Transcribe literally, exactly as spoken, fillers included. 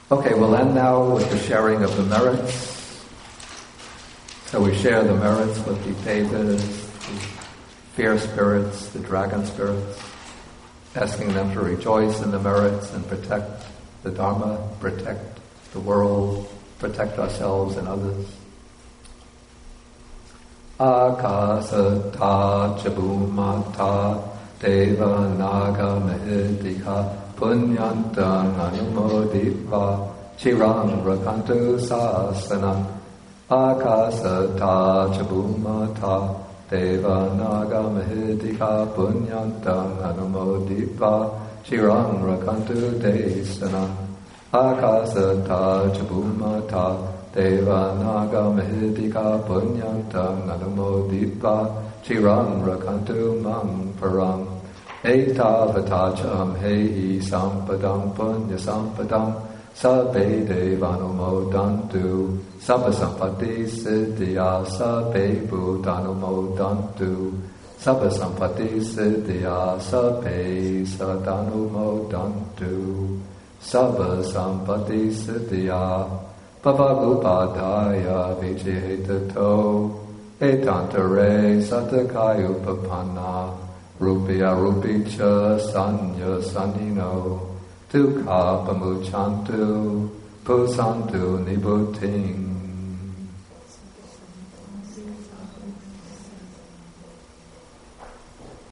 Okay, we'll end now with the sharing of the merits. So we share the merits with the devas, the fear spirits, the dragon spirits, asking them to rejoice in the merits and protect the Dharma, protect the world, protect ourselves and others. Akasata chabumata deva naga mahidika punyantang anumoditva chiram rakantu sasanam. Akasata chabumata deva naga mahidika punyantang anumoditva chiram rakantu desanam. Akasata chabumata Deva naga mahidika punyantang anumoditva chiram rakantu mang param eta vatacham hehi sampadam punya sampadam sabbe devanumodantu sabba sampati siddhya sabbe bhudanumodantu sabba sampati siddhya sabbe sadanumodantu sabba sampati siddhya Pavagupadaya vichihitato etantare satakayupapanna rupya rupicha sanya sanino tukha pamuchantu pusantu nibuting